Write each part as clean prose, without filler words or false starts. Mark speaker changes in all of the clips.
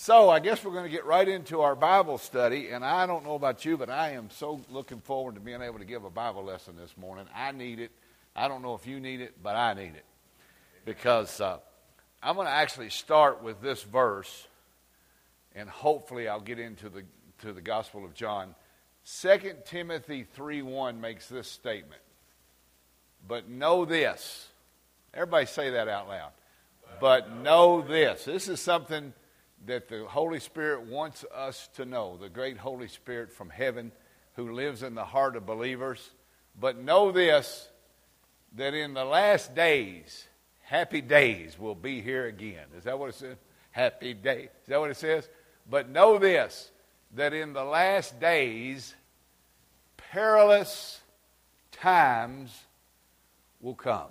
Speaker 1: So I guess we're going to get right into our Bible study, and I don't know about you, but I am so looking forward to being able to give a Bible lesson this morning. I need it. I don't know if you need it, but I need it. Because I'm going to actually start with this verse, and hopefully I'll get into the Gospel of John. 2 Timothy 3:1 makes this statement. But know this. Everybody say that out loud. But know this. This is something that the Holy Spirit wants us to know. The great Holy Spirit from heaven who lives in the heart of believers. But know this, that in the last days, happy days will be here again. Is that what it says? Happy day. Is that what it says? But know this, that in the last days, perilous times will come.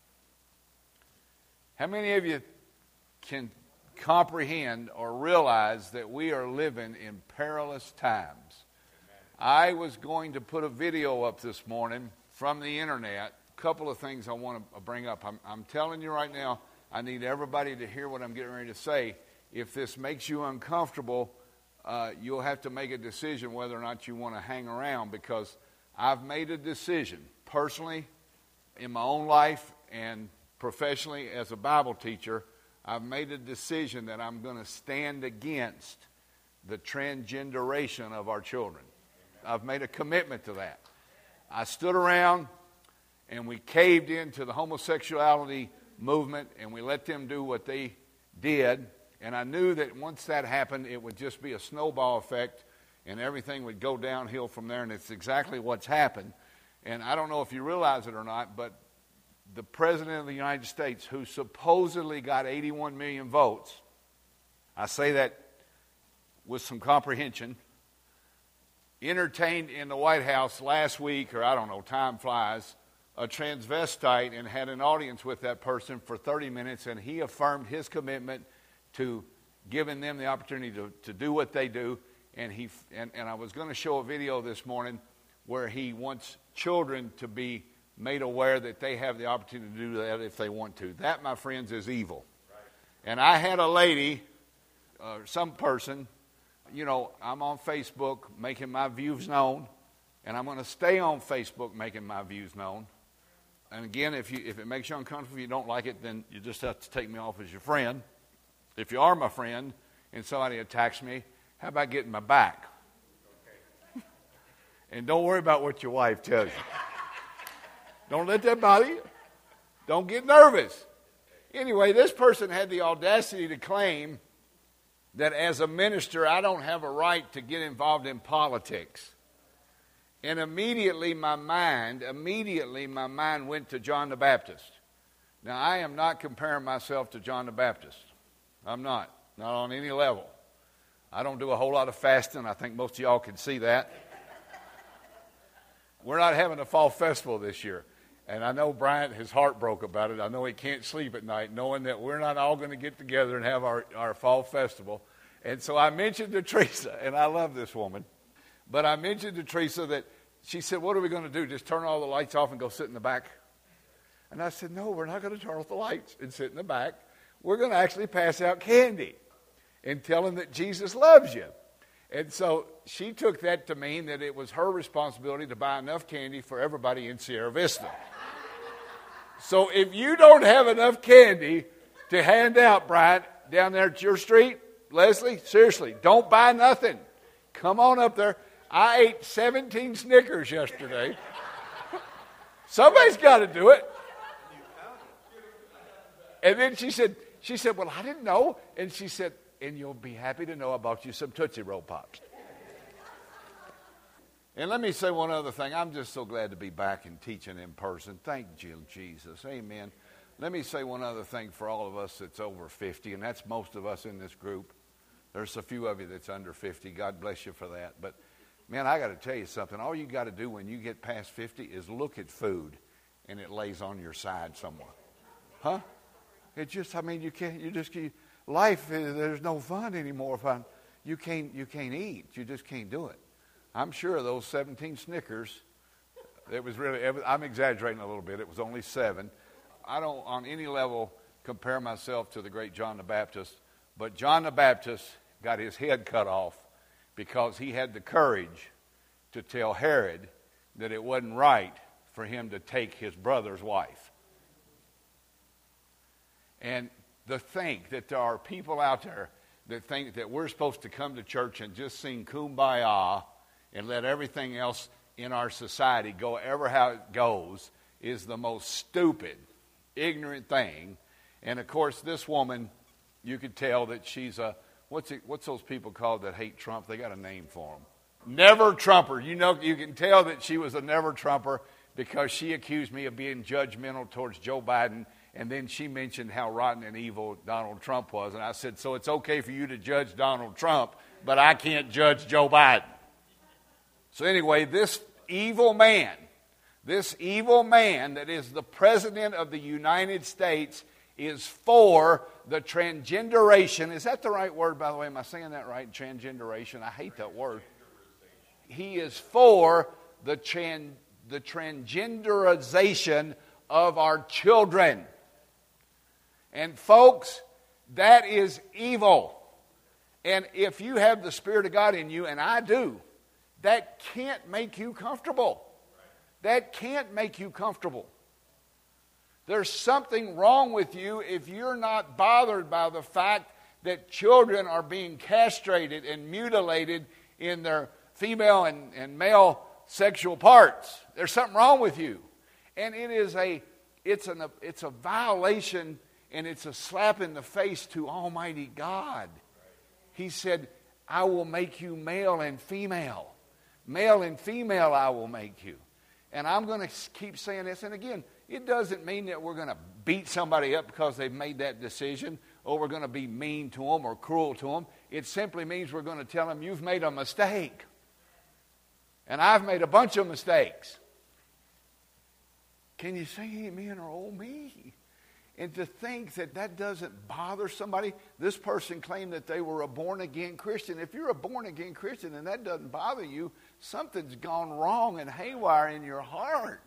Speaker 1: How many of you can comprehend or realize that we are living in perilous times? I was going to put a video up this morning from the internet. A couple of things I want to bring up. I'm telling you right now, I need everybody to hear what I'm getting ready to say. If this makes you uncomfortable, you'll have to make a decision whether or not you want to hang around, because I've made a decision personally in my own life and professionally as a Bible teacher. I've made a decision that I'm going to stand against the transgenderation of our children. I've made a commitment to that. I stood around and we caved into the homosexuality movement and we let them do what they did. And I knew that once that happened, it would just be a snowball effect and everything would go downhill from there. And it's exactly what's happened. And I don't know if you realize it or not, but the President of the United States, who supposedly got 81 million votes, I say that with some comprehension, entertained in the White House last week, or I don't know, time flies, a transvestite and had an audience with that person for 30 minutes, and he affirmed his commitment to giving them the opportunity to do what they do. And I was going to show a video this morning where he wants children to be made aware that they have the opportunity to do that if they want to. That, my friends, is evil. Right. And I had a lady, some person, I'm on Facebook making my views known, and I'm going to stay on Facebook making my views known. And again, if it makes you uncomfortable, if you don't like it, then you just have to take me off as your friend. If you are my friend and somebody attacks me, how about getting my back? Okay. And don't worry about what your wife tells you. Don't let that bother you. Don't get nervous. Anyway, this person had the audacity to claim that as a minister, I don't have a right to get involved in politics. And immediately my mind went to John the Baptist. Now, I am not comparing myself to John the Baptist. I'm not on any level. I don't do a whole lot of fasting. I think most of y'all can see that. We're not having a fall festival this year. And I know Bryant, his heart broke about it. I know he can't sleep at night knowing that we're not all going to get together and have our fall festival. And so I mentioned to Teresa, and I love this woman, but I mentioned to Teresa that she said, what are we going to do? Just turn all the lights off and go sit in the back? And I said, no, we're not going to turn off the lights and sit in the back. We're going to actually pass out candy and tell them that Jesus loves you. And so she took that to mean that it was her responsibility to buy enough candy for everybody in Sierra Vista. So if you don't have enough candy to hand out, Bryant, down there at your street, Leslie, seriously, don't buy nothing. Come on up there. I ate 17 Snickers yesterday. Somebody's got to do it. And then she said, well, I didn't know. And she said, and you'll be happy to know I bought you some Tootsie Roll Pops. And let me say one other thing. I'm just so glad to be back and teaching in person. Thank you, Jesus. Amen. Let me say one other thing for all of us that's over 50, and that's most of us in this group. There's a few of you that's under 50. God bless you for that. But, man, I got to tell you something. All you got to do when you get past 50 is look at food, and it lays on your side somewhere. Huh? It just, you can't, life, there's no fun anymore. You can't eat. You just can't do it. I'm sure those 17 Snickers, I'm exaggerating a little bit. It was only 7. I don't, on any level, compare myself to the great John the Baptist. But John the Baptist got his head cut off because he had the courage to tell Herod that it wasn't right for him to take his brother's wife. And to think that there are people out there that think that we're supposed to come to church and just sing Kumbaya and let everything else in our society go ever how it goes is the most stupid, ignorant thing. And of course, this woman, you could tell that she's a, what's those people called that hate Trump? They got a name for them. Never Trumper. You know, you can tell that she was a never Trumper because she accused me of being judgmental towards Joe Biden. And then she mentioned how rotten and evil Donald Trump was. And I said, so it's okay for you to judge Donald Trump, but I can't judge Joe Biden. So anyway, this evil man that is the president of the United States is for the transgenderation. Is that the right word, by the way? Am I saying that right? Transgenderation. I hate that word. He is for the transgenderization of our children. And folks, that is evil. And if you have the Spirit of God in you, and I do, that can't make you comfortable. That can't make you comfortable. There's something wrong with you if you're not bothered by the fact that children are being castrated and mutilated in their female and male sexual parts. There's something wrong with you. And it's a violation, and it's a slap in the face to Almighty God. He said, I will make you male and female. Male and female I will make you. And I'm going to keep saying this. And again, it doesn't mean that we're going to beat somebody up because they've made that decision, or we're going to be mean to them or cruel to them. It simply means we're going to tell them, you've made a mistake. And I've made a bunch of mistakes. Can you say amen or oh me? And to think that that doesn't bother somebody. This person claimed that they were a born-again Christian. If you're a born-again Christian and that doesn't bother you, something's gone wrong and haywire in your heart.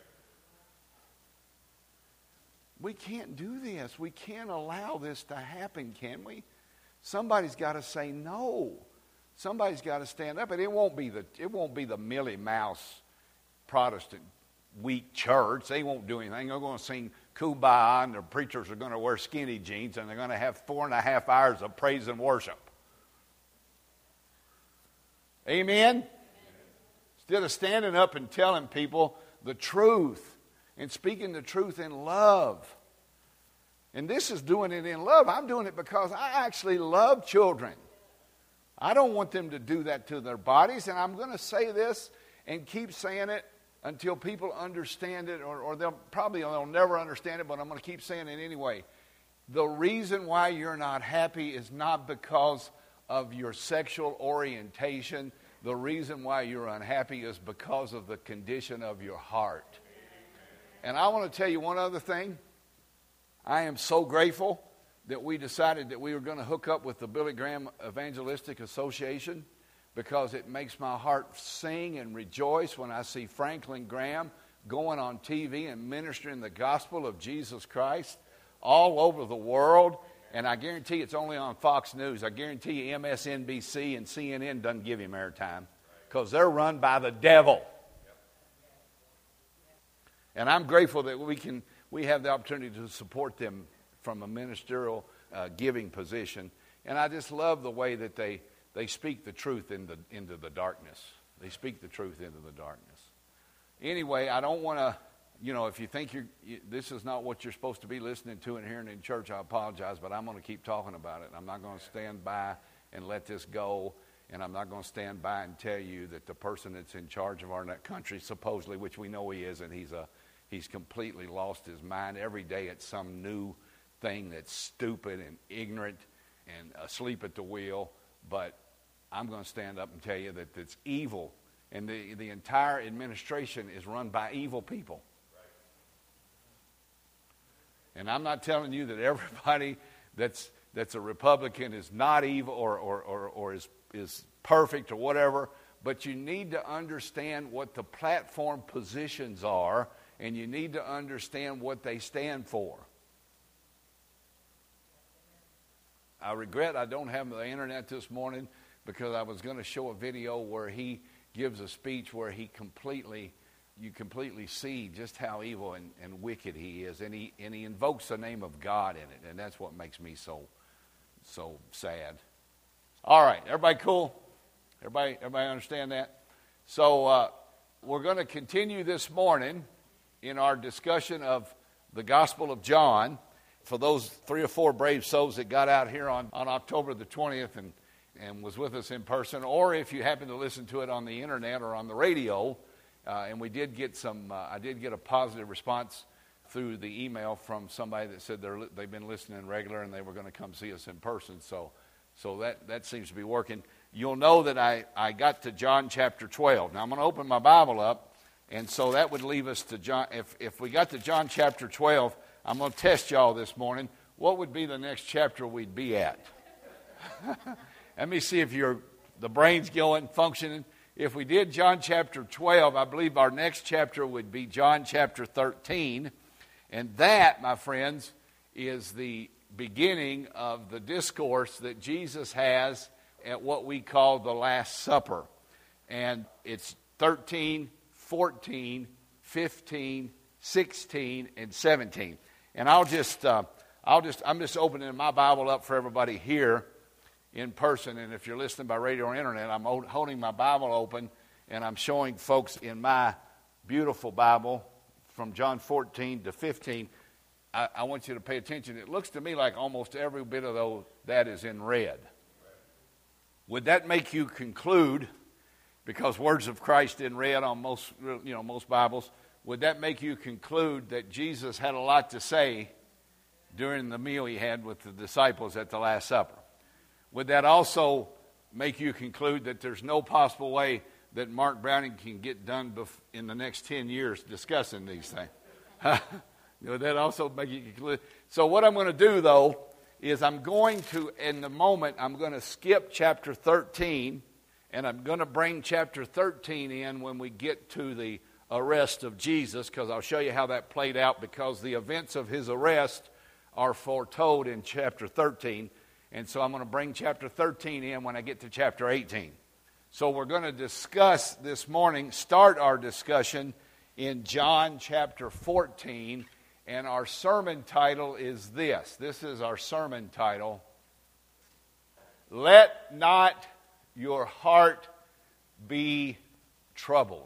Speaker 1: We can't do this. We can't allow this to happen, can we? Somebody's got to say no. Somebody's got to stand up. And it won't be the Millie Mouse Protestant weak church. They won't do anything. They're going to sing Kumbaya, and the preachers are going to wear skinny jeans, and they're going to have 4.5 hours of praise and worship. Amen? Instead of standing up and telling people the truth and speaking the truth in love. And this is doing it in love. I'm doing it because I actually love children. I don't want them to do that to their bodies, and I'm going to say this and keep saying it until people understand it, or they'll never understand it, but I'm going to keep saying it anyway. The reason why you're not happy is not because of your sexual orientation. The reason why you're unhappy is because of the condition of your heart. And I want to tell you one other thing. I am so grateful that we decided that we were going to hook up with the Billy Graham Evangelistic Association, because it makes my heart sing and rejoice when I see Franklin Graham going on TV and ministering the gospel of Jesus Christ all over the world. And I guarantee it's only on Fox News. I guarantee you MSNBC and CNN doesn't give him airtime because they're run by the devil. And I'm grateful that we have the opportunity to support them from a ministerial giving position. And I just love the way that they speak the truth into the darkness. They speak the truth into the darkness. Anyway, I don't want to, if you think this is not what you're supposed to be listening to and hearing in church, I apologize, but I'm going to keep talking about it. I'm not going to stand by and let this go, and I'm not going to stand by and tell you that the person that's in charge of our country, supposedly, which we know he is, and he's completely lost his mind. Every day it's some new thing that's stupid and ignorant and asleep at the wheel. But I'm going to stand up and tell you that it's evil, and the entire administration is run by evil people. And I'm not telling you that everybody that's a Republican is not evil or is perfect or whatever, but you need to understand what the platform positions are, and you need to understand what they stand for. I regret I don't have the internet this morning, because I was going to show a video where he gives a speech where you completely see just how evil and wicked he is, and he invokes the name of God in it, and that's what makes me so sad. All right, everybody cool? Everybody understand that? So we're going to continue this morning in our discussion of the Gospel of John. For those 3 or 4 brave souls that got out here on October the 20th and was with us in person, or if you happen to listen to it on the internet or on the radio, and we did get I did get a positive response through the email from somebody that said they've been listening regular and they were going to come see us in person. So that seems to be working. You'll know that I got to John chapter 12. Now I'm going to open my Bible up, and so that would leave us to John. If we got to John chapter 12, I'm going to test y'all this morning. What would be the next chapter we'd be at? Let me see if the brain's going, functioning. If we did John chapter 12, I believe our next chapter would be John chapter 13. And that, my friends, is the beginning of the discourse that Jesus has at what we call the Last Supper. And it's 13, 14, 15, 16, and 17. And I'm just opening my Bible up for everybody here in person. And if you're listening by radio or internet, I'm holding my Bible open, and I'm showing folks in my beautiful Bible from John 14 to 15. I want you to pay attention. It looks to me like almost every bit of that is in red. Would that make you conclude, because words of Christ in red on most Bibles, would that make you conclude that Jesus had a lot to say during the meal he had with the disciples at the Last Supper? Would that also make you conclude that there's no possible way that Mark Browning can get done in the next 10 years discussing these things? Would that also make you conclude? So what I'm going to do, though, is I'm going to skip chapter 13, and I'm going to bring chapter 13 in when we get to the arrest of Jesus, because I'll show you how that played out, because the events of his arrest are foretold in chapter 13. And so I'm going to bring chapter 13 in when I get to chapter 18. So we're going to discuss this morning, start our discussion in John chapter 14. And our sermon title is this. This is our sermon title. Let not your heart be troubled.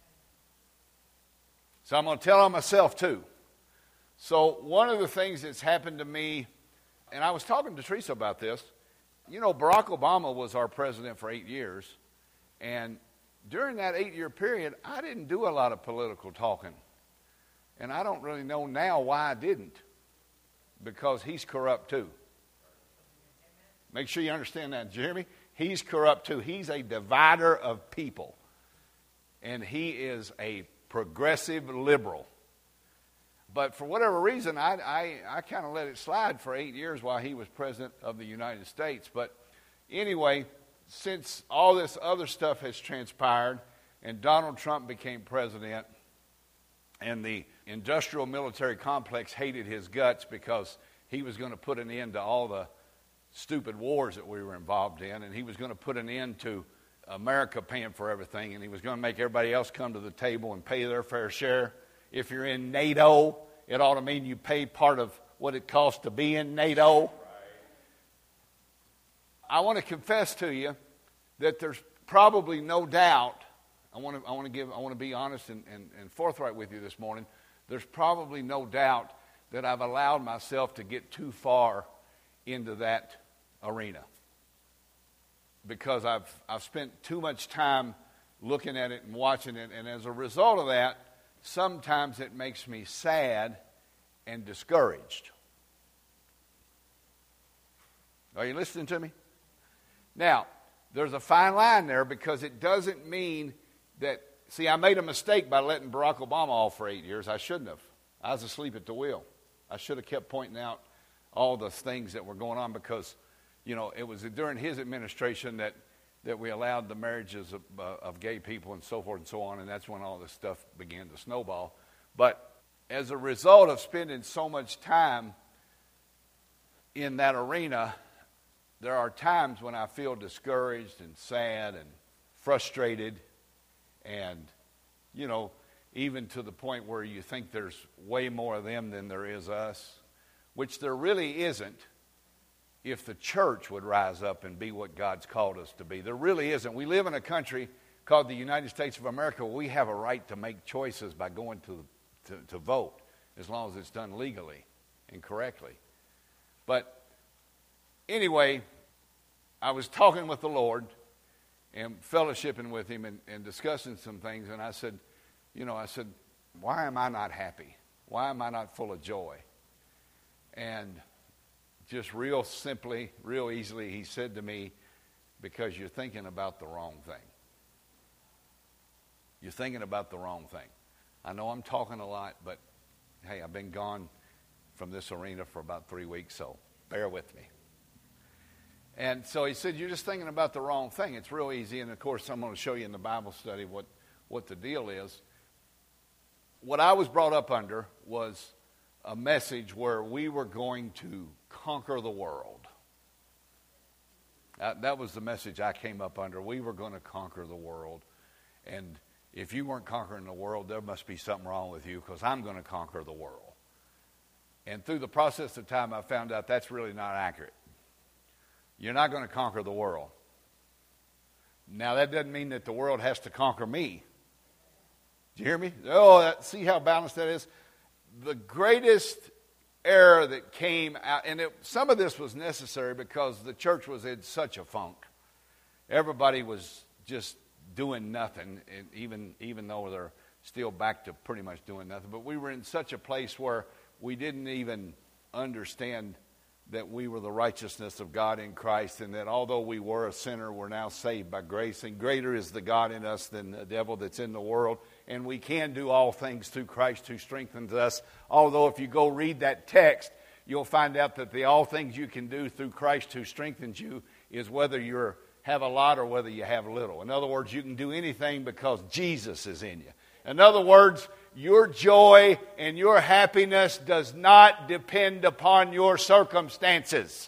Speaker 1: So I'm going to tell on myself too. So one of the things that's happened to me, and I was talking to Teresa about this. You know, Barack Obama was our president for 8 years. And during that 8-year period, I didn't do a lot of political talking. And I don't really know now why I didn't. Because he's corrupt too. Make sure you understand that, Jeremy. He's corrupt too. He's a divider of people. And he is a progressive liberal. But for whatever reason, I kind of let it slide for 8 years while he was president of the United States. But anyway, since all this other stuff has transpired and Donald Trump became president, and the industrial military complex hated his guts because he was going to put an end to all the stupid wars that we were involved in, and he was going to put an end to America paying for everything, and he was going to make everybody else come to the table and pay their fair share. If you're in NATO, it ought to mean you pay part of what it costs to be in NATO. I want to confess to you that there's probably no doubt. I want to be honest and forthright with you this morning. There's probably no doubt that I've allowed myself to get too far into that arena, because I've spent too much time looking at it and watching it, and as a result of that, sometimes it makes me sad and discouraged. Are you listening to me? Now, there's a fine line there, because it doesn't mean that, see, I made a mistake by letting Barack Obama off for 8 years. I shouldn't have. I was asleep at the wheel. I should have kept pointing out all the things that were going on, because, you know, it was during his administration that we allowed the marriages of gay people and so forth and so on, and that's when all this stuff began to snowball. But as a result of spending so much time in that arena, there are times when I feel discouraged and sad and frustrated and, even to the point where you think there's way more of them than there is us, which there really isn't if the church would rise up and be what God's called us to be. There really isn't. We live in a country called the United States of America where we have a right to make choices by going to vote, as long as it's done legally and correctly. But anyway, I was talking with the Lord and fellowshipping with Him and discussing some things, and I said, why am I not happy? Why am I not full of joy? And just real simply, real easily, He said to me, because you're thinking about the wrong thing. You're thinking about the wrong thing. I know I'm talking a lot, but hey, I've been gone from this arena for about 3 weeks, so bear with me. And so He said, you're just thinking about the wrong thing. It's real easy, and of course I'm going to show you in the Bible study what the deal is. What I was brought up under was a message where we were going to conquer the world. That was the message I came up under. We were going to conquer the world. And if you weren't conquering the world, there must be something wrong with you, because I'm going to conquer the world. And through the process of time, I found out that's really not accurate. You're not going to conquer the world. Now, that doesn't mean that the world has to conquer me. Do you hear me? See how balanced that is? The greatest error that came out, and some of this was necessary because the church was in such a funk. Everybody was just doing nothing, and even though they're still back to pretty much doing nothing. But we were in such a place where we didn't even understand that we were the righteousness of God in Christ, and that although we were a sinner, we're now saved by grace, and greater is the God in us than the devil that's in the world, and we can do all things through Christ who strengthens us. Although if you go read that text, you'll find out that the all things you can do through Christ who strengthens you is whether you have a lot or whether you have little. In other words, you can do anything because Jesus is in you. In other words, your joy and your happiness does not depend upon your circumstances.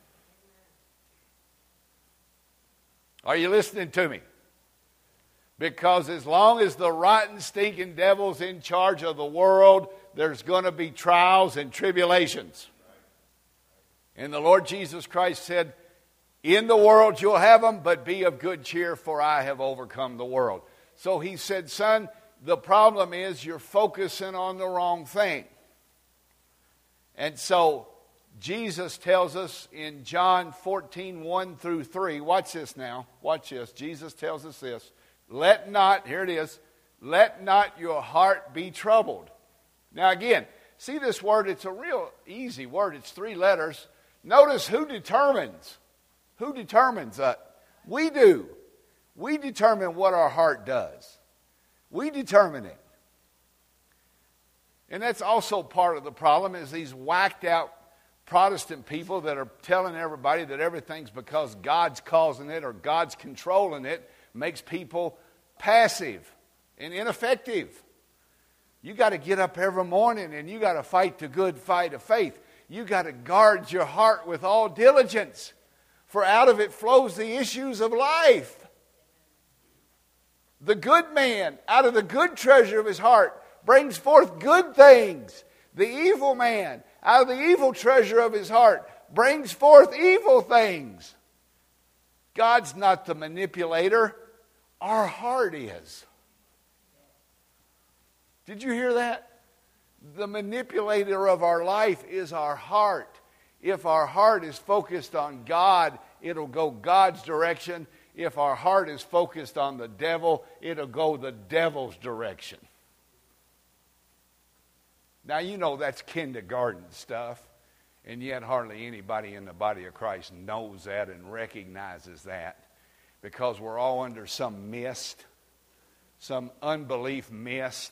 Speaker 1: Are you listening to me? Because as long as the rotten, stinking devil's in charge of the world, there's going to be trials and tribulations. And the Lord Jesus Christ said, in the world you'll have them, but be of good cheer, for I have overcome the world. So He said, son, the problem is you're focusing on the wrong thing. And so Jesus tells us in John 14:1-3, watch this now, watch this. Jesus tells us this, here it is, let not your heart be troubled. Now again, see this word, it's a real easy word, it's 3 letters. Notice who determines that? We do. We determine what our heart does. We determine it. And that's also part of the problem, is these whacked out Protestant people that are telling everybody that everything's because God's causing it or God's controlling it, makes people passive and ineffective. You got to get up every morning and you got to fight the good fight of faith. You got to guard your heart with all diligence, for out of it flows the issues of life. The good man, out of the good treasure of his heart, brings forth good things. The evil man, out of the evil treasure of his heart, brings forth evil things. God's not the manipulator. Our heart is. Did you hear that? The manipulator of our life is our heart. If our heart is focused on God, it'll go God's direction. If our heart is focused on the devil, it'll go the devil's direction. Now, you know that's kindergarten stuff, and yet hardly anybody in the body of Christ knows that and recognizes that, because we're all under some mist, some unbelief mist.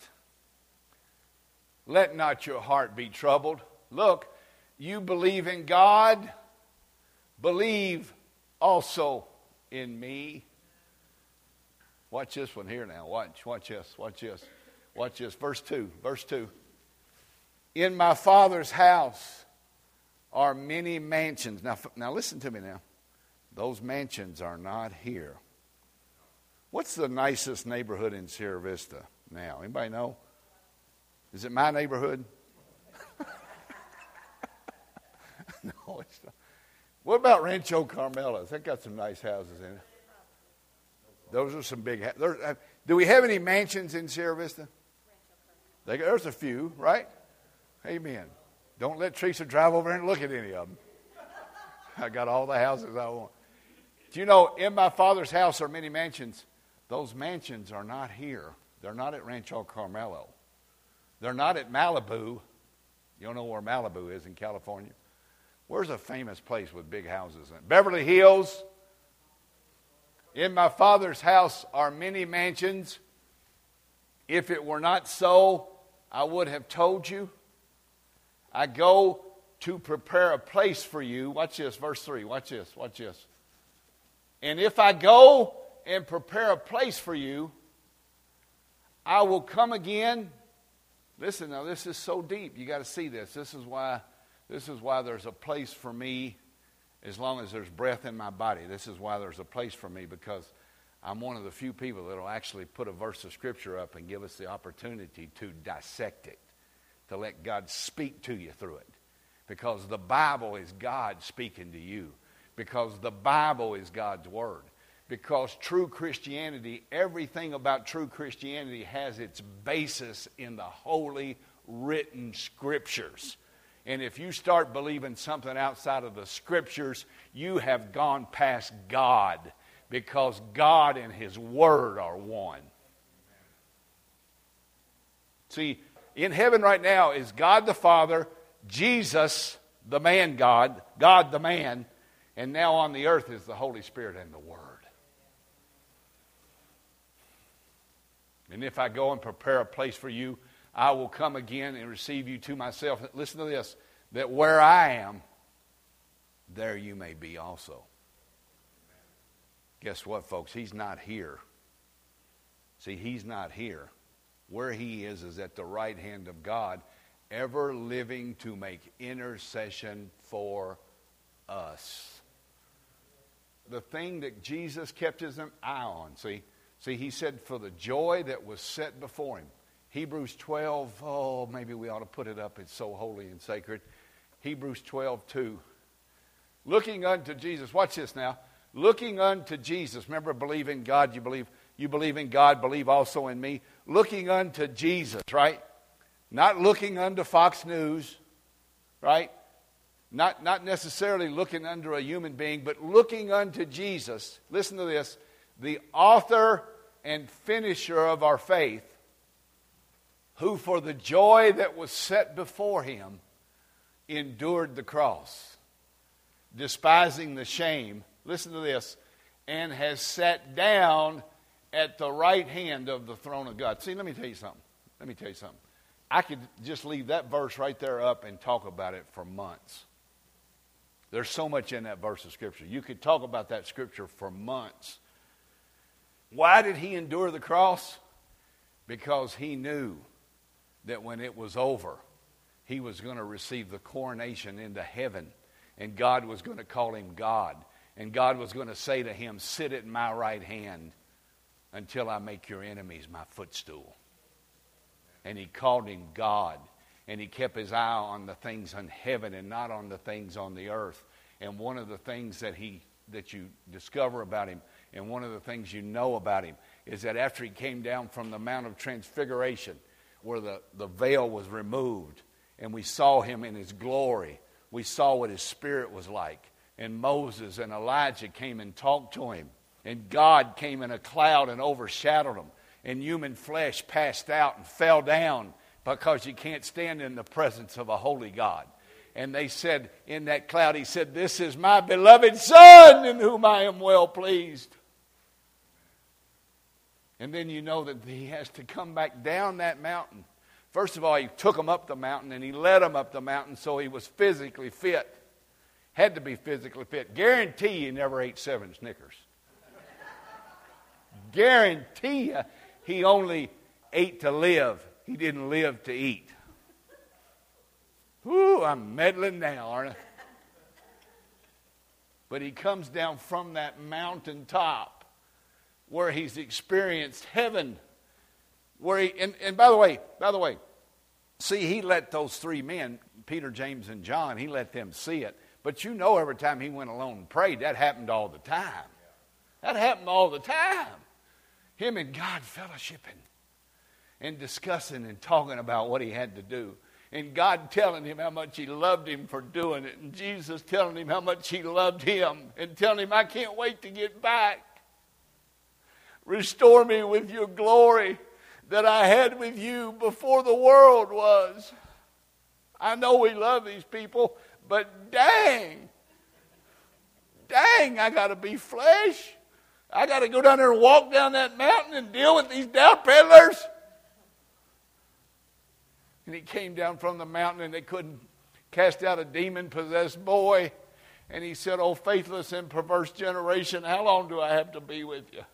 Speaker 1: Let not your heart be troubled. Look, you believe in God, believe also in me. Watch this one here now. Watch this. Verse 2. In my Father's house are many mansions. Now listen to me now. Those mansions are not here. What's the nicest neighborhood in Sierra Vista now? Anybody know? Is it my neighborhood? No, it's not. What about Rancho Carmela? They got some nice houses in it. Those are some big houses. Do we have any mansions in Sierra Vista? There's a few, right? Amen. Don't let Teresa drive over and look at any of them. I got all the houses I want. Do you know, in my Father's house are many mansions. Those mansions are not here. They're not at Rancho Carmelo. They're not at Malibu. You don't know where Malibu is in California? Where's a famous place with big houses in it? Beverly Hills. In my Father's house are many mansions. If it were not so, I would have told you. I go to prepare a place for you. Watch this, verse 3. Watch this, watch this. And if I go and prepare a place for you, I will come again. Listen, now this is so deep. You got to see this. This is why there's a place for me as long as there's breath in my body. This is why there's a place for me, because I'm one of the few people that will actually put a verse of Scripture up and give us the opportunity to dissect it, to let God speak to you through it. Because the Bible is God speaking to you. Because the Bible is God's Word. Because true Christianity, everything about true Christianity has its basis in the holy written Scriptures. And if you start believing something outside of the Scriptures, you have gone past God, because God and His Word are one. See, in heaven right now is God the Father, Jesus the man God, God the man, and now on the earth is the Holy Spirit and the Word. And if I go and prepare a place for you, I will come again and receive you to myself. Listen to this, that where I am, there you may be also. Guess what, folks? He's not here. See, He's not here. Where He is at the right hand of God, ever living to make intercession for us. The thing that Jesus kept His eye on, see, He said, for the joy that was set before Him. Hebrews 12, maybe we ought to put it up. It's so holy and sacred. Hebrews 12:2. Looking unto Jesus. Watch this now. Looking unto Jesus. Remember, believe in God. You believe in God. Believe also in me. Looking unto Jesus, right? Not looking unto Fox News, right? Not necessarily looking unto a human being, but looking unto Jesus. Listen to this. The author and finisher of our faith, who for the joy that was set before Him endured the cross, despising the shame, listen to this, and has sat down at the right hand of the throne of God. See, let me tell you something. I could just leave that verse right there up and talk about it for months. There's so much in that verse of Scripture. You could talk about that Scripture for months. Why did He endure the cross? Because He knew that when it was over, He was going to receive the coronation into heaven, and God was going to call Him God, and God was going to say to Him, sit at my right hand until I make your enemies my footstool. And He called Him God, and He kept His eye on the things in heaven and not on the things on the earth. And one of the things that you discover about Him, and one of the things you know about Him, is that after He came down from the Mount of Transfiguration, where the veil was removed, and we saw Him in His glory, we saw what His Spirit was like. And Moses and Elijah came and talked to Him. And God came in a cloud and overshadowed them. And human flesh passed out and fell down, because you can't stand in the presence of a holy God. And they said, in that cloud, He said, this is my beloved Son in whom I am well pleased. And then you know that He has to come back down that mountain. First of all, He took them up the mountain, and He led them up the mountain, so He was physically fit. Had to be physically fit. Guarantee you never ate 7 Snickers. Guarantee you He only ate to live. He didn't live to eat. Ooh, I'm meddling now, aren't I? But he comes down from that mountaintop where he's experienced heaven. And by the way, see, he let those three men, Peter, James, and John, he let them see it. But you know, every time he went alone and prayed, that happened all the time. That happened all the time. Him and God fellowshipping and discussing and talking about what he had to do. And God telling him how much he loved him for doing it. And Jesus telling him how much he loved him. And telling him, I can't wait to get back. Restore me with your glory that I had with you before the world was. I know we love these people, but dang, I got to be flesh. I got to go down there and walk down that mountain and deal with these doubt peddlers. And he came down from the mountain and they couldn't cast out a demon-possessed boy. And he said, oh, faithless and perverse generation, how long do I have to be with you?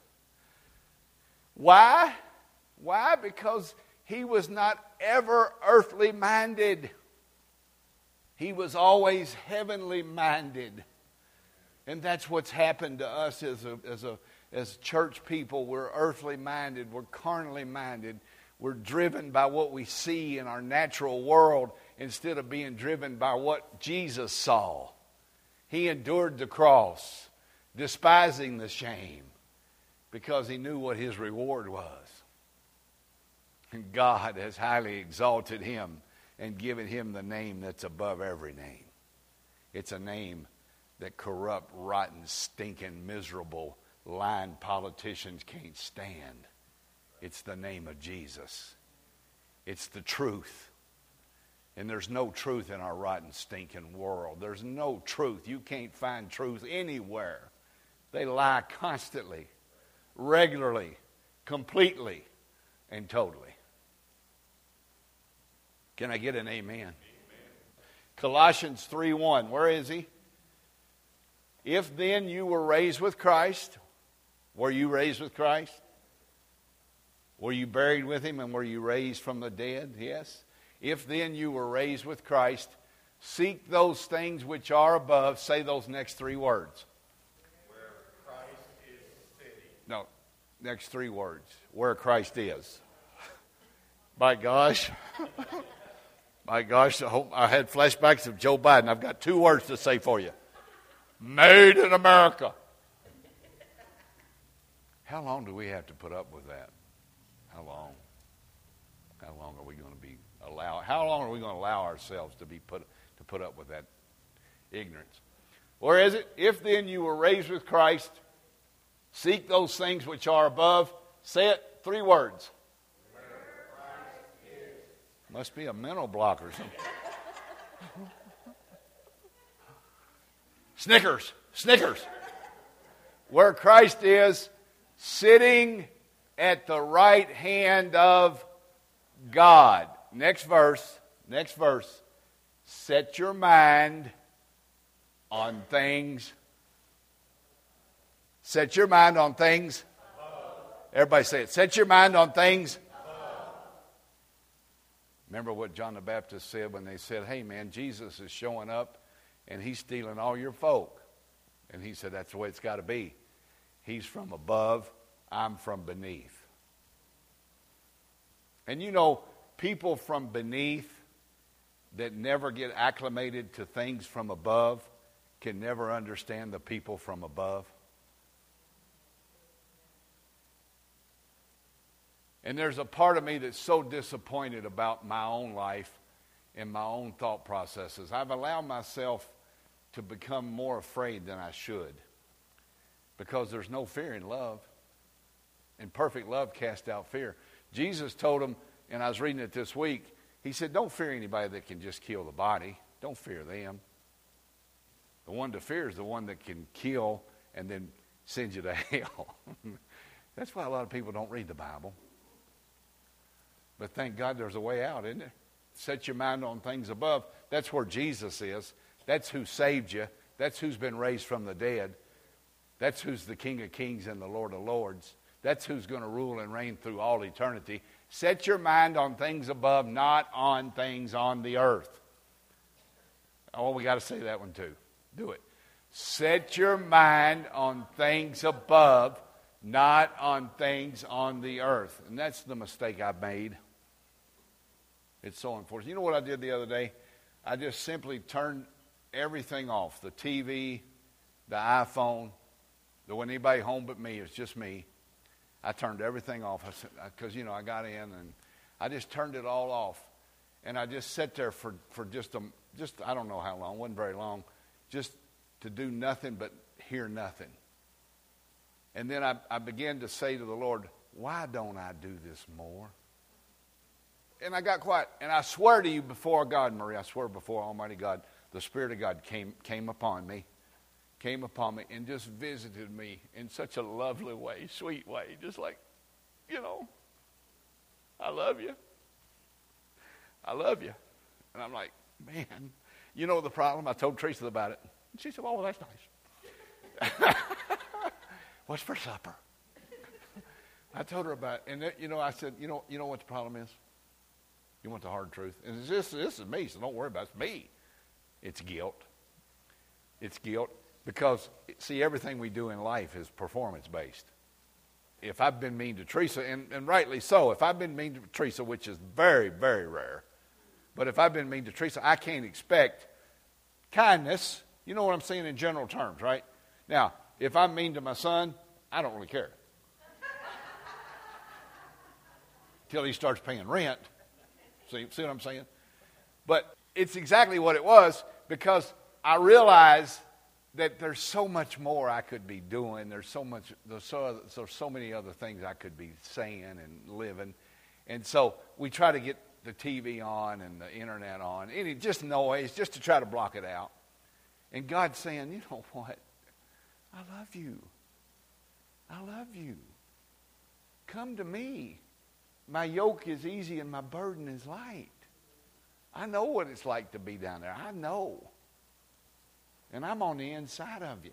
Speaker 1: Why? Why? Because he was not ever earthly minded. He was always heavenly minded. And that's what's happened to us as church people. We're earthly minded. We're carnally minded. We're driven by what we see in our natural world instead of being driven by what Jesus saw. He endured the cross, despising the shame, because he knew what his reward was. And God has highly exalted him and given him the name that's above every name. It's a name that corrupt, rotten, stinking, miserable, lying politicians can't stand. It's the name of Jesus. It's the truth. And there's no truth in our rotten, stinking world. There's no truth. You can't find truth anywhere. They lie constantly, regularly, completely, and totally. Can I get an amen? Amen. Colossians 3:1. Where is he? If then you were raised with Christ, were you raised with Christ? Were you buried with him and were you raised from the dead? Yes. If then you were raised with Christ, seek those things which are above. Say those next three words.
Speaker 2: Where Christ is sitting.
Speaker 1: No, next three words. Where Christ is. My gosh. My gosh, I had flashbacks of Joe Biden. I've got two words to say for you. Made in America. How long do we have to put up with that? How long? How long are we going to be how long are we going to allow ourselves to put up with that ignorance? Or is it, if then you were raised with Christ, seek those things which are above. Say it, three words.
Speaker 2: Where Christ is.
Speaker 1: Must be a mental block or something. Snickers. Where Christ is, sitting at the right hand of God. Next verse. Set your mind on things. Set your mind on things. Everybody say it. Set your mind on things. Remember what John the Baptist said when they said, hey man, Jesus is showing up and he's stealing all your folk. And he said, that's the way it's got to be. He's from above, I'm from beneath. And you know, people from beneath that never get acclimated to things from above can never understand the people from above. And there's a part of me that's so disappointed about my own life and my own thought processes. I've allowed myself to become more afraid than I should because there's no fear in love. And perfect love casts out fear. Jesus told them, and I was reading it this week, he said, don't fear anybody that can just kill the body. Don't fear them. The one to fear is the one that can kill and then send you to hell. That's why a lot of people don't read the Bible. But thank God there's a way out, isn't there? Set your mind on things above. That's where Jesus is. That's who saved you. That's who's been raised from the dead. That's who's the King of Kings and the Lord of Lords. That's who's going to rule and reign through all eternity. Set your mind on things above, not on things on the earth. Oh, we got to say that one too. Do it. Set your mind on things above, not on things on the earth. And that's the mistake I made. It's so unfortunate. You know what I did the other day? I just simply turned everything off. The TV, the iPhone. There wasn't anybody home but me. It was just me. I turned everything off because, I got in and I just turned it all off. And I just sat there for just I don't know how long, wasn't very long, just to do nothing but hear nothing. And then I began to say to the Lord, why don't I do this more? And I got quiet. And I swear to you before God, Marie, I swear before Almighty God, the Spirit of God came upon me and just visited me in such a lovely way, sweet way, just like, I love you. I love you. And I'm like, man, you know the problem? I told Teresa about it. And she said, oh, well, that's nice. What's for supper? I told her about it. And, I said, you know what the problem is? You want the hard truth? And this is me, so don't worry about it. It's me. It's guilt. It's guilt. Because, see, everything we do in life is performance-based. If I've been mean to Teresa, and rightly so, if I've been mean to Teresa, which is very, very rare, but if I've been mean to Teresa, I can't expect kindness. You know what I'm saying in general terms, right? Now, if I'm mean to my son, I don't really care. Till he starts paying rent. See what I'm saying? But it's exactly what it was, because I realized that there's so much more I could be doing. There's so many other things I could be saying and living. And so we try to get the TV on and the internet on, and just noise, just to try to block it out. And God's saying, you know what? I love you. I love you. Come to me. My yoke is easy and my burden is light. I know what it's like to be down there. I know. And I'm on the inside of you.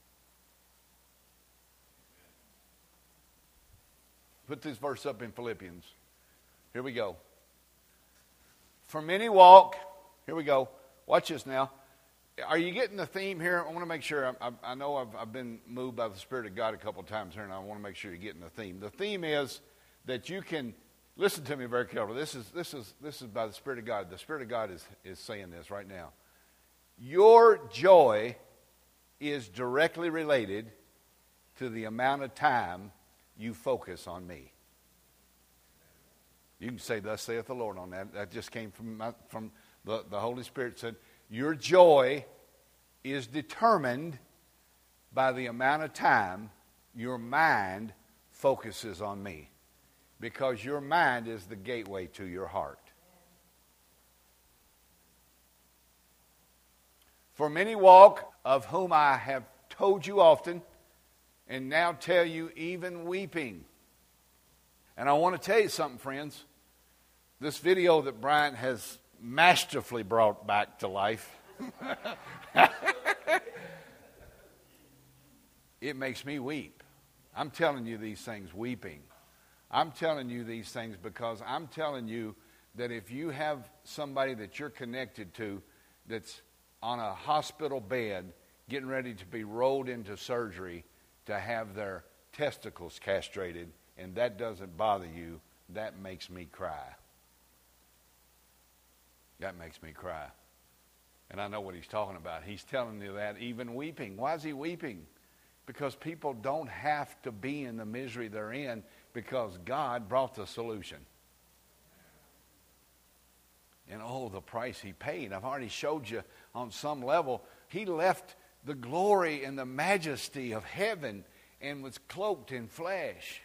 Speaker 1: Put this verse up in Philippians. Here we go. For many walk. Here we go. Watch this now. Are you getting the theme here? I want to make sure. I know I've been moved by the Spirit of God a couple of times here, and I want to make sure you're getting the theme. The theme is that you can listen to me very carefully. This is by the Spirit of God. The Spirit of God is saying this right now. Your joy is directly related to the amount of time you focus on me. You can say, thus saith the Lord on that. That just came from the Holy Spirit said, your joy is determined by the amount of time your mind focuses on me. Because your mind is the gateway to your heart. For many walk, of whom I have told you often, and now tell you even weeping. And I want to tell you something, friends. This video that Brian has masterfully brought back to life, it makes me weep. I'm telling you these things weeping. I'm telling you these things because I'm telling you that if you have somebody that you're connected to that's on a hospital bed getting ready to be rolled into surgery to have their testicles castrated, and that doesn't bother you, that makes me cry. That makes me cry. And I know what he's talking about. He's telling you that even weeping. Why is he weeping? Because people don't have to be in the misery they're in because God brought the solution. And oh, the price he paid. I've already showed you on some level. He left the glory and the majesty of heaven and was cloaked in flesh.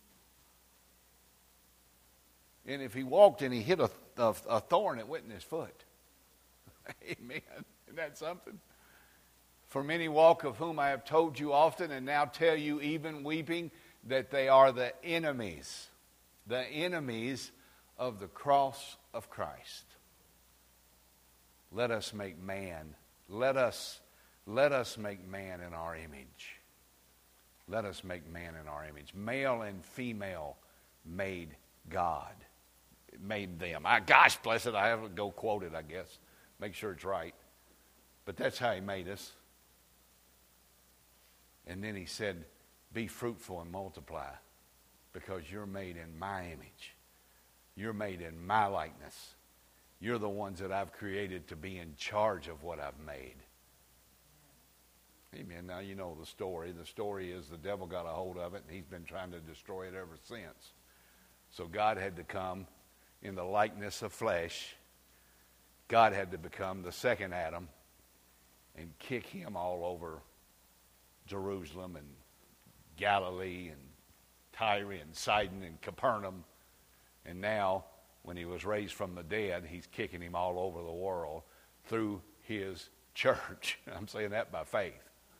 Speaker 1: And if he walked and he hit a thorn, it went in his foot. Amen. Isn't that something? For many walk, of whom I have told you often, and now tell you even weeping, that they are the enemies of the cross of Christ. Let us make man. Let us make man in our image. Let us make man in our image. Male and female made God. Made them. Gosh bless it, I have to go quote it, I guess. Make sure it's right. But that's how he made us. And then he said, be fruitful and multiply, because you're made in my image. You're made in my likeness. You're the ones that I've created to be in charge of what I've made. Amen. Now you know the story. The story is the devil got a hold of it, and he's been trying to destroy it ever since. So God had to come in the likeness of flesh. God had to become the second Adam and kick him all over Jerusalem and Galilee and Tyre and Sidon and Capernaum. And now, when he was raised from the dead, he's kicking him all over the world through his church. I'm saying that by faith.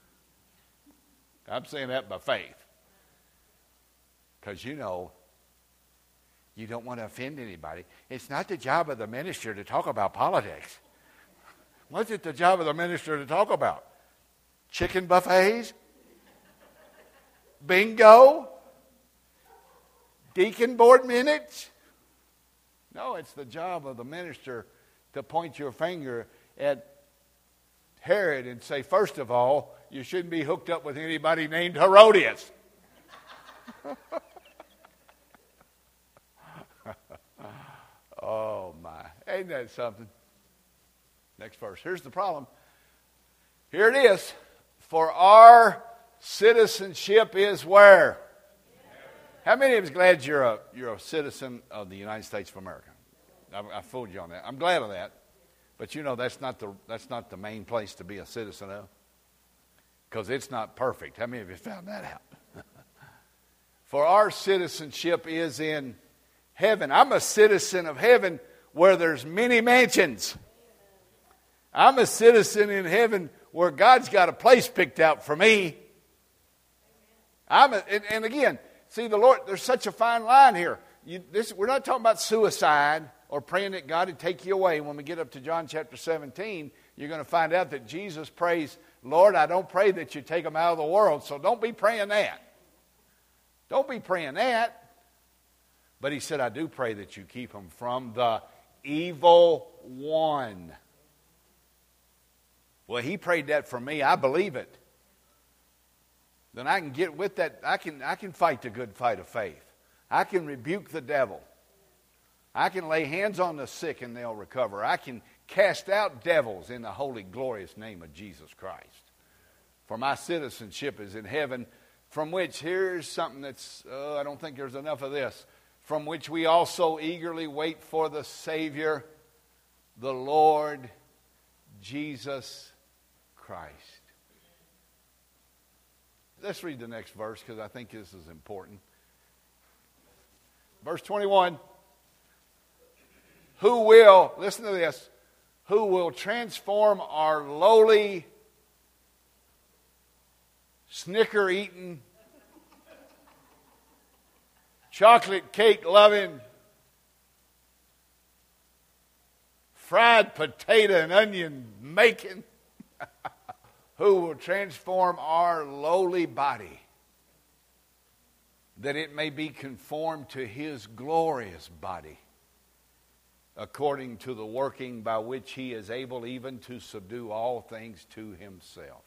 Speaker 1: I'm saying that by faith. Because, you know, you don't want to offend anybody. It's not the job of the minister to talk about politics. What's it the job of the minister to talk about? Chicken buffets? Bingo? Deacon board minutes? No, it's the job of the minister to point your finger at Herod and say, first of all, you shouldn't be hooked up with anybody named Herodias. Oh, my. Ain't that something? Next verse. Here's the problem. Here it is. For our citizenship is where? How many of you are glad you're a citizen of the United States of America? I fooled you on that. I'm glad of that. But you know that's not the main place to be a citizen of. Because it's not perfect. How many of you found that out? For our citizenship is in heaven. I'm a citizen of heaven where there's many mansions. I'm a citizen in heaven where God's got a place picked out for me. And again, see, the Lord, there's such a fine line here. We're not talking about suicide or praying that God would take you away. When we get up to John chapter 17, you're going to find out that Jesus prays, Lord, I don't pray that you take them out of the world, so don't be praying that. Don't be praying that. But he said, I do pray that you keep them from the evil one. Well, he prayed that for me. I believe it. Then I can get with that. I can fight the good fight of faith. I can rebuke the devil. I can lay hands on the sick and they'll recover. I can cast out devils in the holy, glorious name of Jesus Christ. For my citizenship is in heaven, from which, here's something that's, I don't think there's enough of this, from which we also eagerly wait for the Savior, the Lord Jesus Christ. Let's read the next verse because I think this is important. Verse 21. Who will, listen to this, who will transform our lowly, snicker-eating, chocolate cake loving, fried potato and onion making, who will transform our lowly body, that it may be conformed to his glorious body, according to the working by which he is able even to subdue all things to himself.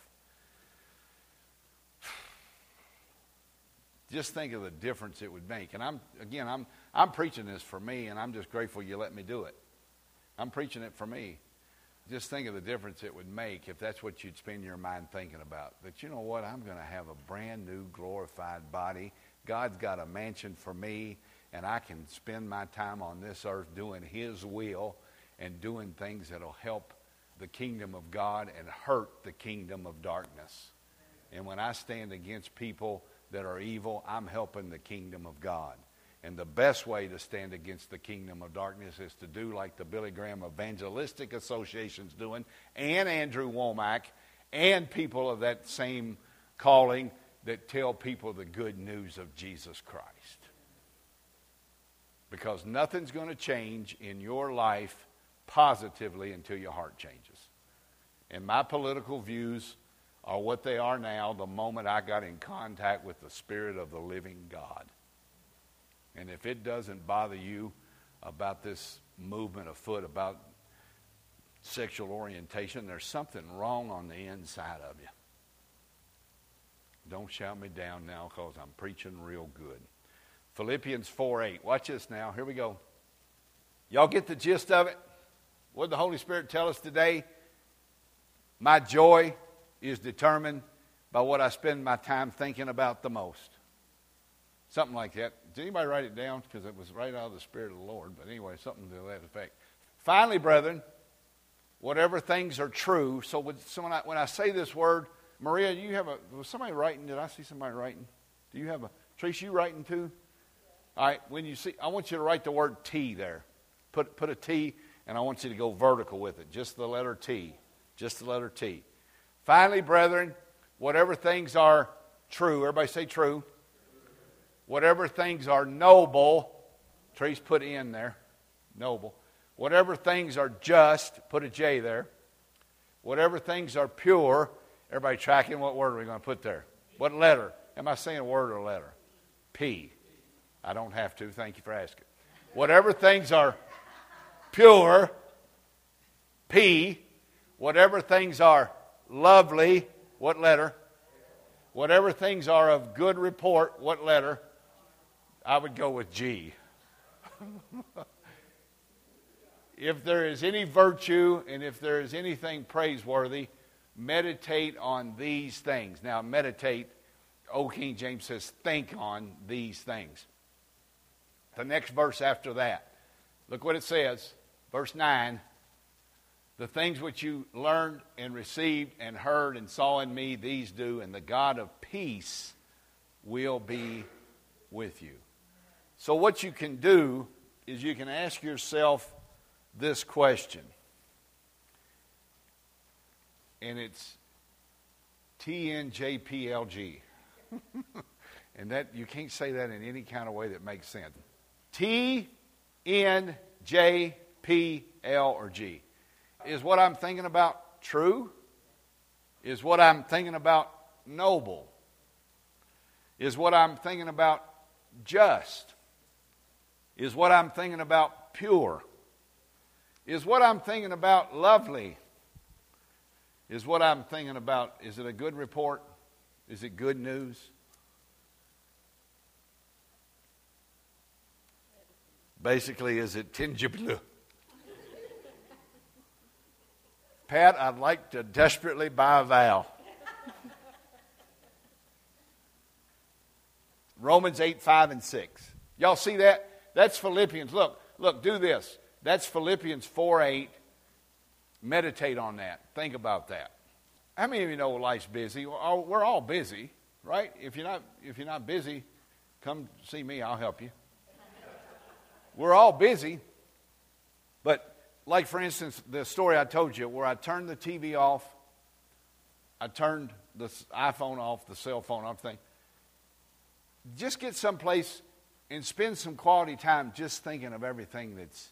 Speaker 1: Just think of the difference it would make. And I'm preaching this for me, and I'm just grateful you let me do it. I'm preaching it for me. Just think of the difference it would make if that's what you'd spend your mind thinking about. That, you know what, I'm going to have a brand new glorified body. God's got a mansion for me, and I can spend my time on this earth doing his will and doing things that will help the kingdom of God and hurt the kingdom of darkness. And when I stand against people that are evil, I'm helping the kingdom of God. And the best way to stand against the kingdom of darkness is to do like the Billy Graham Evangelistic Association's doing, and Andrew Womack, and people of that same calling that tell people the good news of Jesus Christ. Because nothing's going to change in your life positively until your heart changes. And my political views are what they are now the moment I got in contact with the Spirit of the living God. And if it doesn't bother you about this movement afoot about sexual orientation, there's something wrong on the inside of you. Don't shout me down now because I'm preaching real good. Philippians 4:8. Watch this now. Here we go. Y'all get the gist of it? What did the Holy Spirit tell us today? My joy is determined by what I spend my time thinking about the most. Something like that. Did anybody write it down? Because it was right out of the Spirit of the Lord. But anyway, something to that effect. Finally, brethren, whatever things are true. So when I say this word, Maria, was somebody writing? Did I see somebody writing? Do you have a, Trace, you writing too? All right, when you see, I want you to write the word T there. Put a T, and I want you to go vertical with it. Just the letter T. Just the letter T. Finally, brethren, whatever things are true. Everybody say true. Whatever things are noble. Trace put in there. Noble. Whatever things are just. Put a J there. Whatever things are pure. Everybody tracking, what word are we going to put there? What letter? Am I saying a word or a letter? P. I don't have to. Thank you for asking. Whatever things are pure. P. Whatever things are lovely. What letter? Whatever things are of good report. What letter? I would go with G. If there is any virtue and if there is anything praiseworthy, meditate on these things. Now, meditate, Old King James says, think on these things. The next verse after that, look what it says, verse 9. The things which you learned and received and heard and saw in me, these do, and the God of peace will be with you. So what you can do is you can ask yourself this question. And it's TNJPLG. And that you can't say that in any kind of way that makes sense. TNJPL or G. Is what I'm thinking about true? Is what I'm thinking about noble? Is what I'm thinking about just? Is what I'm thinking about pure? Is what I'm thinking about lovely? Is what I'm thinking about, is it a good report? Is it good news? Basically, is it tangible? Pat, I'd like to desperately buy a vowel. Romans 8, 5, and 6. Y'all see that? That's Philippians. Look, do this. That's Philippians 4, 8. Meditate on that. Think about that. How many of you know life's busy? We're all busy, right? If you're not busy, come see me. I'll help you. We're all busy. But like, for instance, the story I told you where I turned the TV off, I turned the iPhone off, the cell phone off thing. Just get someplace and spend some quality time just thinking of everything that's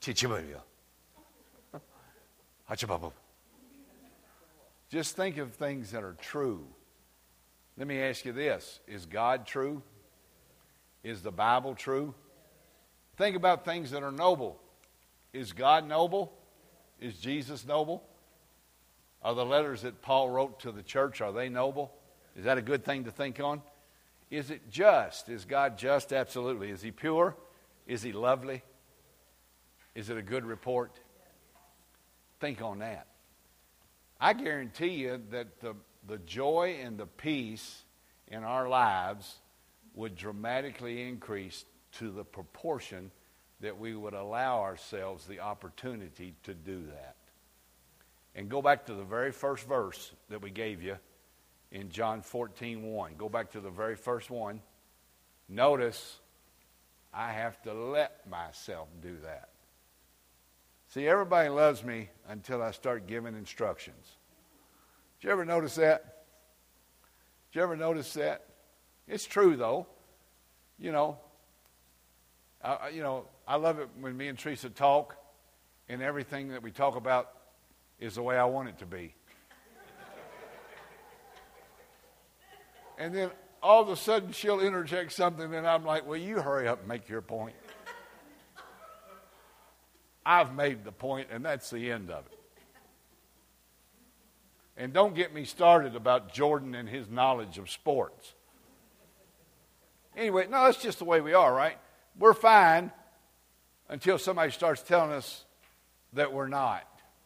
Speaker 1: just think of things that are true. Let me ask you this. Is God true? Is the Bible true? Think about things that are noble. Is God noble? Is Jesus noble? Are the letters that Paul wrote to the church, are they noble? Is that a good thing to think on? Is it just? Is God just? Absolutely. Is he pure? Is he lovely? Is it a good report? Think on that. I guarantee you that the joy and the peace in our lives would dramatically increase to the proportion that we would allow ourselves the opportunity to do that. And go back to the very first verse that we gave you in John 14:1. Go back to the very first one. Notice, I have to let myself do that. See, everybody loves me until I start giving instructions. Did you ever notice that? Did you ever notice that? It's true, though. I love it when me and Teresa talk, and everything that we talk about is the way I want it to be. And then all of a sudden she'll interject something, and I'm like, will you hurry up and make your point? I've made the point, and that's the end of it. And don't get me started about Jordan and his knowledge of sports. Anyway, no, that's just the way we are, right? We're fine until somebody starts telling us that we're not.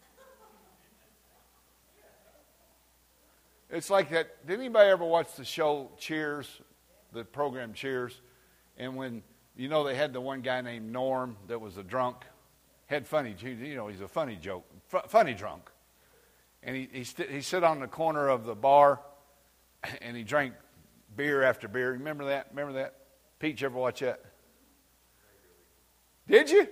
Speaker 1: It's like that. Did anybody ever watch the show Cheers, the program Cheers? And when, they had the one guy named Norm that was a drunk, had funny, he's a funny joke, funny drunk. And he sit on the corner of the bar, and he drank beer after beer. Remember that? Pete, you ever watch that? Did you?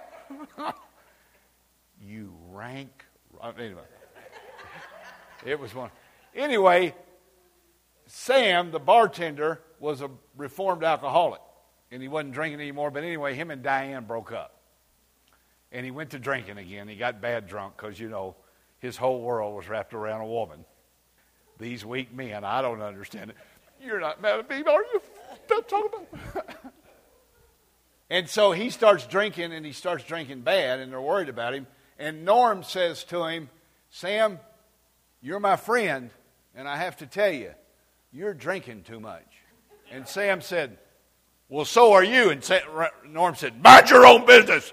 Speaker 1: You rank. Anyway, it was one. Anyway, Sam, the bartender, was a reformed alcoholic, and he wasn't drinking anymore. But anyway, him and Diane broke up, and he went to drinking again. He got bad drunk because, his whole world was wrapped around a woman. These weak men, I don't understand it. You're not mad at me, are you? Don't talk about it. And so he starts drinking, and he starts drinking bad, and they're worried about him. And Norm says to him, Sam, you're my friend, and I have to tell you, you're drinking too much. And Sam said, well, so are you. And Norm said, mind your own business.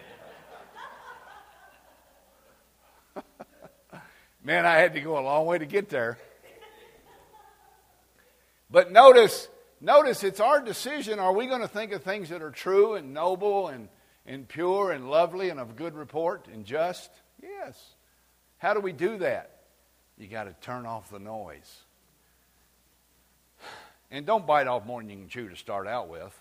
Speaker 1: Man, I had to go a long way to get there. But notice it's our decision. Are we going to think of things that are true and noble and pure and lovely and of good report and just? Yes. How do we do that? You got to turn off the noise. And don't bite off more than you can chew to start out with.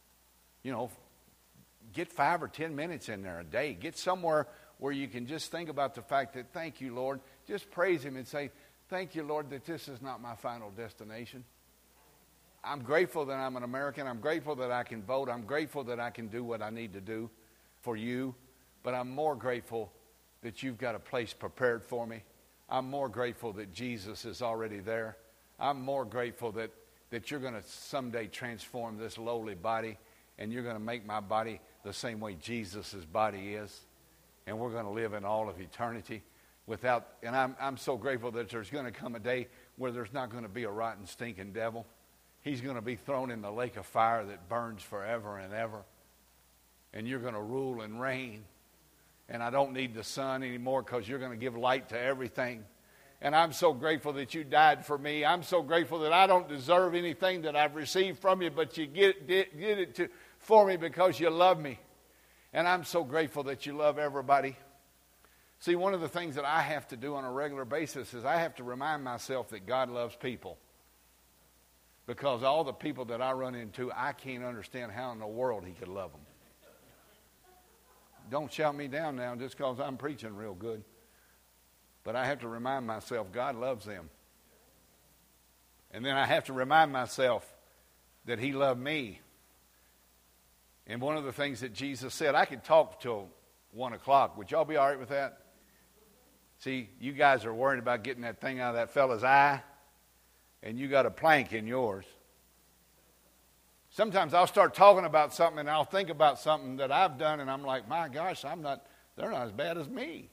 Speaker 1: Get 5 or 10 minutes in there a day. Get somewhere where you can just think about the fact that, thank you, Lord. Just praise Him and say, thank you, Lord, that this is not my final destination. I'm grateful that I'm an American. I'm grateful that I can vote. I'm grateful that I can do what I need to do for you. But I'm more grateful that you've got a place prepared for me. I'm more grateful that Jesus is already there. I'm more grateful that you're going to someday transform this lowly body, and you're going to make my body the same way Jesus' body is. And we're going to live in all of eternity and I'm so grateful that there's going to come a day where there's not going to be a rotten, stinking devil. He's going to be thrown in the lake of fire that burns forever and ever. And you're going to rule and reign. And I don't need the sun anymore because you're going to give light to everything. And I'm so grateful that you died for me. I'm so grateful that I don't deserve anything that I've received from you, but you get it for me because you love me. And I'm so grateful that you love everybody. See, one of the things that I have to do on a regular basis is I have to remind myself that God loves people. Because all the people that I run into, I can't understand how in the world He could love them. Don't shout me down now just because I'm preaching real good. But I have to remind myself God loves them. And then I have to remind myself that He loved me. And one of the things that Jesus said, I could talk till 1 o'clock. Would y'all be all right with that? See, you guys are worried about getting that thing out of that fella's eye, and you got a plank in yours. Sometimes I'll start talking about something, and I'll think about something that I've done, and I'm like, my gosh, they're not as bad as me.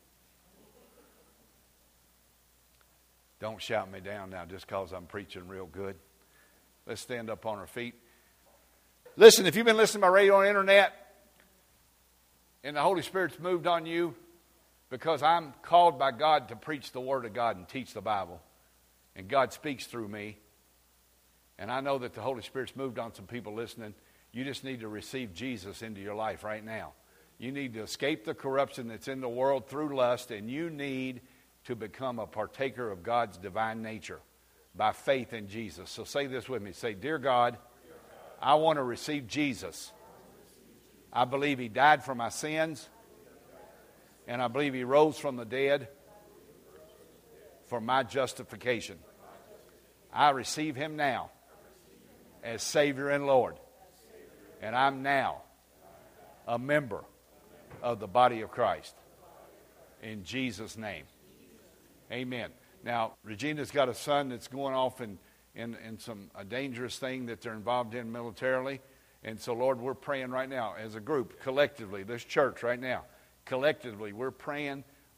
Speaker 1: Don't shout me down now just because I'm preaching real good. Let's stand up on our feet. Listen, if you've been listening by radio and internet, and the Holy Spirit's moved on you, because I'm called by God to preach the Word of God and teach the Bible, and God speaks through me, and I know that the Holy Spirit's moved on some people listening, you just need to receive Jesus into your life right now. You need to escape the corruption that's in the world through lust, and you need to become a partaker of God's divine nature by faith in Jesus. So say this with me. Say, Dear God, I want to receive Jesus. I believe He died for my sins, and I believe He rose from the dead for my justification. I receive Him now as Savior and Lord, and I'm now a member of the body of Christ. In Jesus' name, amen. Now, Regina's got a son that's going off in a dangerous thing that they're involved in militarily. And so, Lord, we're praying right now as a group, collectively, this church right now, collectively, we're praying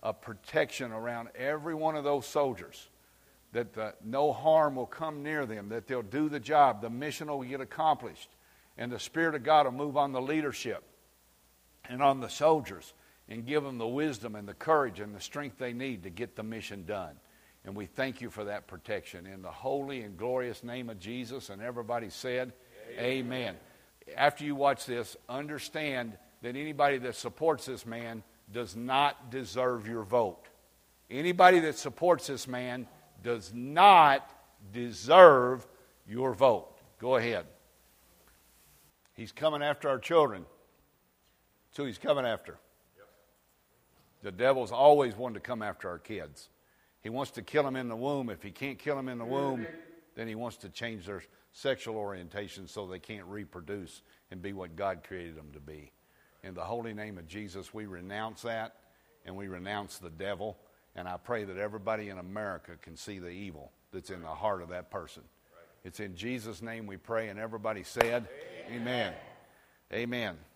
Speaker 1: a protection around every one of those soldiers, that no harm will come near them, that they'll do the job, the mission will get accomplished, and the Spirit of God will move on the leadership and on the soldiers and give them the wisdom and the courage and the strength they need to get the mission done. And we thank you for that protection in the holy and glorious name of Jesus. And everybody said, Amen. After you watch this, understand that anybody that supports this man does not deserve your vote. Anybody that supports this man does not deserve your vote. Go ahead. He's coming after our children. That's who he's coming after. The devil's always wanted to come after our kids. He wants to kill them in the womb. If he can't kill them in the womb, then he wants to change their sexual orientation so they can't reproduce and be what God created them to be. In the holy name of Jesus, we renounce that, and we renounce the devil. And I pray that everybody in America can see the evil that's in the heart of that person. It's in Jesus' name we pray, and everybody said, Amen. Amen.